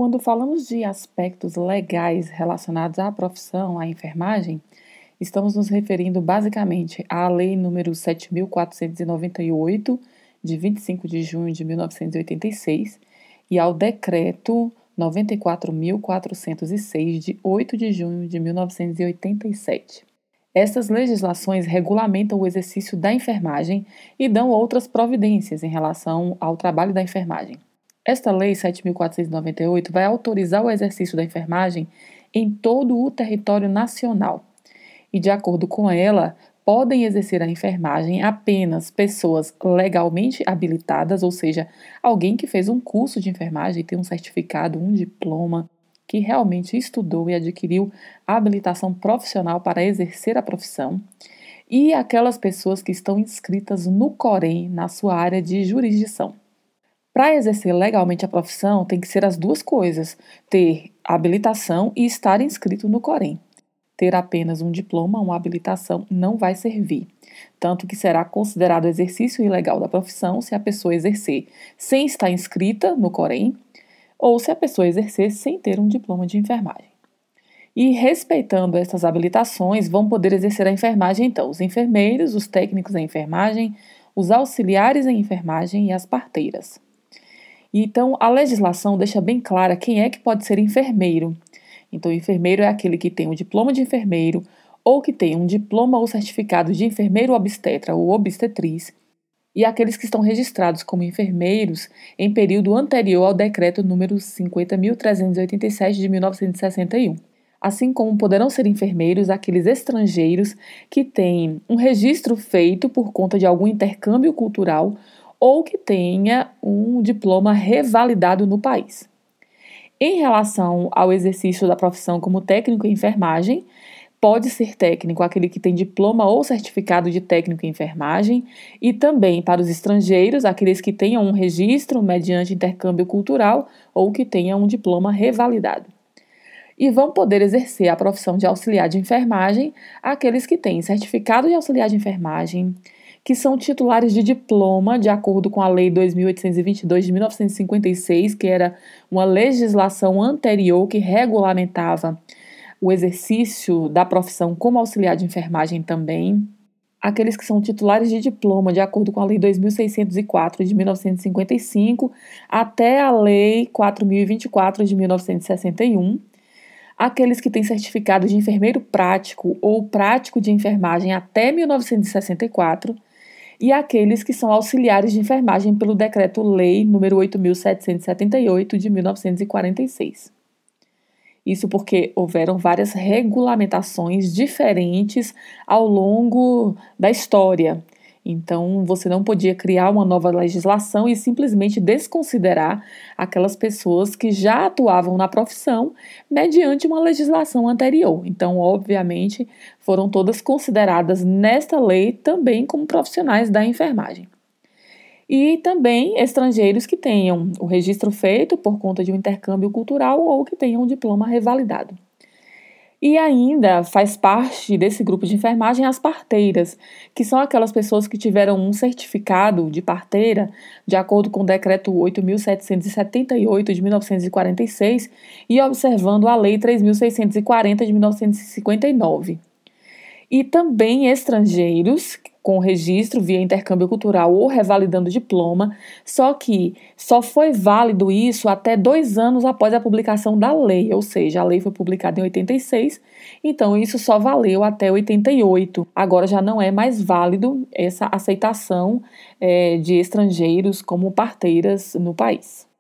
Quando falamos de aspectos legais relacionados à profissão, à enfermagem, estamos nos referindo basicamente à Lei nº 7.498, de 25 de junho de 1986, e ao Decreto 94.406, de 8 de junho de 1987. Essas legislações regulamentam o exercício da enfermagem e dão outras providências em relação ao trabalho da enfermagem. Esta Lei 7.498 vai autorizar o exercício da enfermagem em todo o território nacional. E, de acordo com ela, podem exercer a enfermagem apenas pessoas legalmente habilitadas, ou seja, alguém que fez um curso de enfermagem, tem um certificado, um diploma, que realmente estudou e adquiriu a habilitação profissional para exercer a profissão, e aquelas pessoas que estão inscritas no Corém, na sua área de jurisdição. Para exercer legalmente a profissão, tem que ser as duas coisas: ter habilitação e estar inscrito no Corém. Ter apenas um diploma, uma habilitação, não vai servir. Tanto que será considerado exercício ilegal da profissão se a pessoa exercer sem estar inscrita no Corém ou se a pessoa exercer sem ter um diploma de enfermagem. E respeitando essas habilitações, vão poder exercer a enfermagem, então, os enfermeiros, os técnicos em enfermagem, os auxiliares em enfermagem e as parteiras. Então, a legislação deixa bem clara quem é que pode ser enfermeiro. Então, o enfermeiro é aquele que tem um diploma de enfermeiro ou que tem um diploma ou certificado de enfermeiro obstetra ou obstetriz, e aqueles que estão registrados como enfermeiros em período anterior ao decreto número 50.387 de 1961. Assim como poderão ser enfermeiros aqueles estrangeiros que têm um registro feito por conta de algum intercâmbio cultural ou que tenha um diploma revalidado no país. Em relação ao exercício da profissão como técnico em enfermagem, pode ser técnico aquele que tem diploma ou certificado de técnico em enfermagem, e também para os estrangeiros, aqueles que tenham um registro mediante intercâmbio cultural ou que tenham um diploma revalidado. E vão poder exercer a profissão de auxiliar de enfermagem aqueles que têm certificado de auxiliar de enfermagem, que são titulares de diploma, de acordo com a Lei 2.822 de 1956, que era uma legislação anterior que regulamentava o exercício da profissão como auxiliar de enfermagem também. Aqueles que são titulares de diploma, de acordo com a Lei 2.604 de 1955, até a Lei 4.024 de 1961. Aqueles que têm certificado de enfermeiro prático ou prático de enfermagem até 1964, e aqueles que são auxiliares de enfermagem pelo Decreto-Lei nº 8.778 de 1946. Isso porque houveram várias regulamentações diferentes ao longo da história. Então, você não podia criar uma nova legislação e simplesmente desconsiderar aquelas pessoas que já atuavam na profissão mediante uma legislação anterior. Então, obviamente, foram todas consideradas nesta lei também como profissionais da enfermagem. E também estrangeiros que tenham o registro feito por conta de um intercâmbio cultural ou que tenham um diploma revalidado. E ainda faz parte desse grupo de enfermagem as parteiras, que são aquelas pessoas que tiveram um certificado de parteira, de acordo com o Decreto 8.778 de 1946 e observando a Lei 3.640 de 1959. E também estrangeiros com registro via intercâmbio cultural ou revalidando diploma, só que só foi válido isso até 2 anos após a publicação da lei, ou seja, a lei foi publicada em 86, então isso só valeu até 88. Agora já não é mais válido essa aceitação de estrangeiros como parteiras no país.